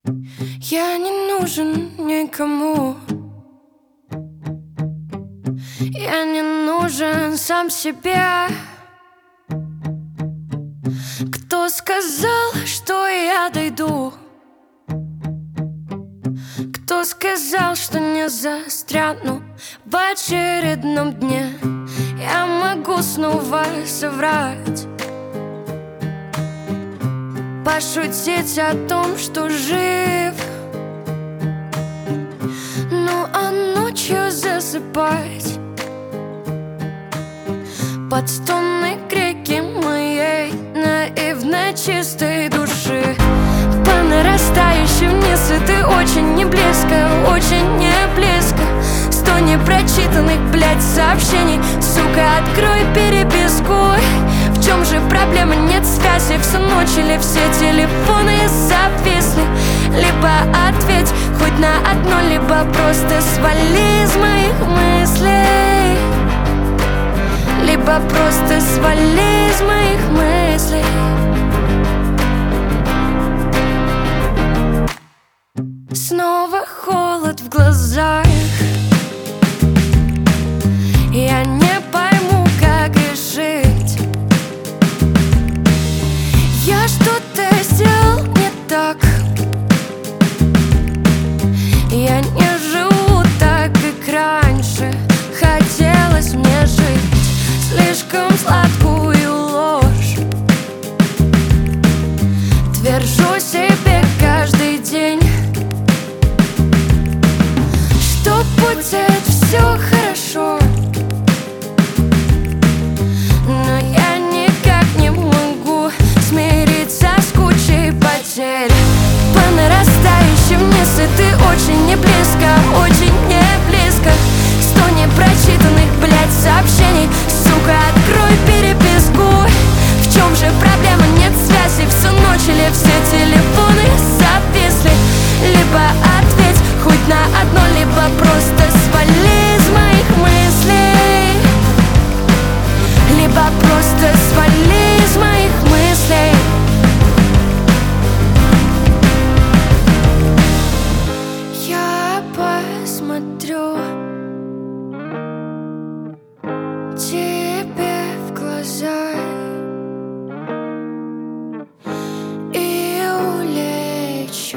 Я не нужен никому. Я не нужен сам себе. Кто сказал, что я дойду? Кто сказал, что не застряну в очередном дне? Я могу снова соврать, пошутить о том, что жив. Ну а ночью засыпать под стоны крики моей наивной чистой души. По нарастающей вниз, и ты очень не близко, очень не близко. 100 непрочитанных, блядь, сообщений. Сука, открой переписку. В чем же проблема? Нет связи всю ночь или все телефоны зависли? Либо ответь хоть на одно, либо просто свали из моих мыслей. Либо просто свали из моих мыслей. Снова холод в глазах. Я не пойму, как и жить. Я что-то сделал не так. Я не живу так, как раньше хотелось мне жить. Слишком сладкую ложь твержу себе каждый день, что будет все хорошо. Но я никак не могу смириться с кучей потерь. По нарастающей вниз, и ты очень не близко, очень не близко. 100 непрочитанных, блядь, сообщений. Сука, открой переписку. В чем же проблема? Нет связи всю ночь или все телефоны зависли? Либо ответь хоть на одно, либо просто свали из моих мыслей. Либо просто свали из моих мыслей. Я посмотрю тебе в глаза и улечу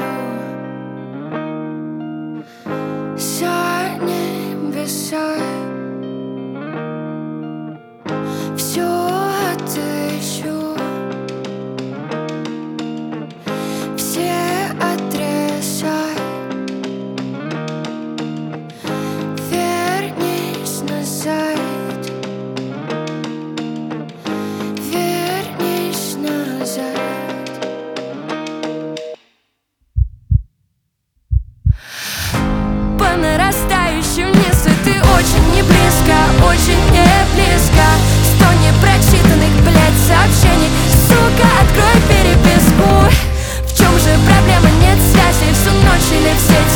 за небеса. Все отыщу, все адреса. Вернись назад. Вернись назад. По нарастающей вниз, и ты очень не близко, очень не близко. 100 непрочитанных, блядь, сообщений. Сука, открой переписку. В чем же проблема? Нет связи всю ночь или все